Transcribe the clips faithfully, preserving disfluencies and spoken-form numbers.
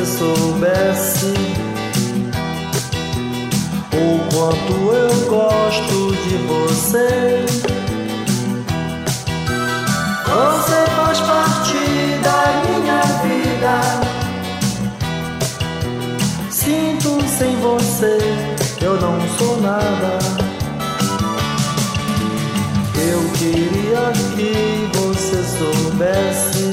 soubesse o quanto eu gosto de você. Você faz parte da minha vida. Sinto sem você, eu não sou nada. Eu queria que você soubesse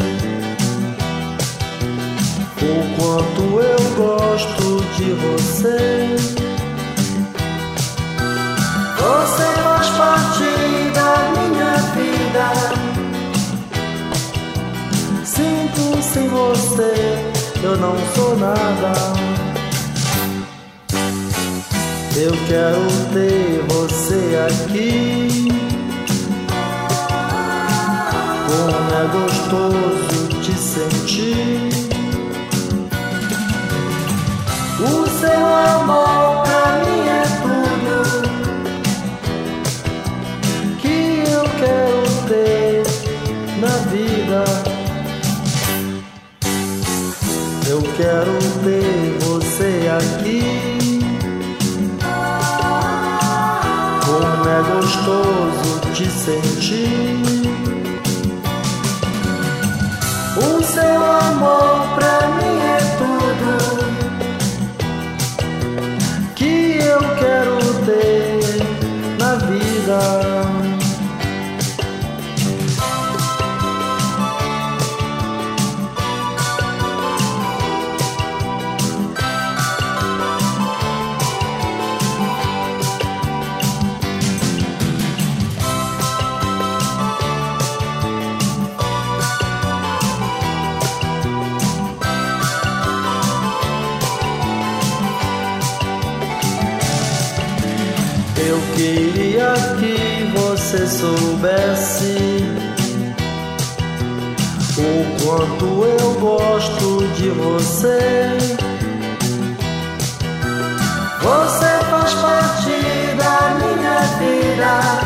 o quanto eu gosto de você. Você faz parte da minha vida. Sinto sem você, eu não sou nada. Eu quero ter você aqui. Como é gostoso te sentir. O seu amor pra mim é tudo que eu quero ter na vida. Eu quero ter você aqui. Como é gostoso te sentir. O seu amor pra mim é tudo que eu quero ter na vida. Eu queria que você soubesse o quanto eu gosto de você. Você faz parte da minha vida.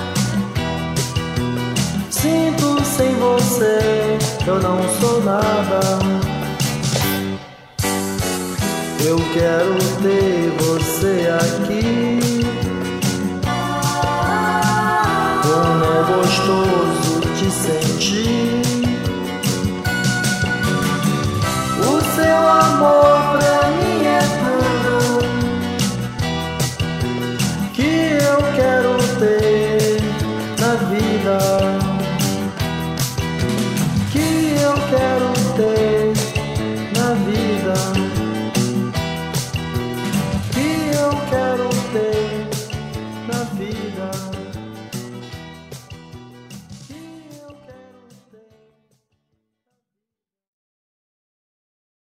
Sinto sem você, eu não sou nada. Eu quero ter você aqui. Como é gostoso te sentir.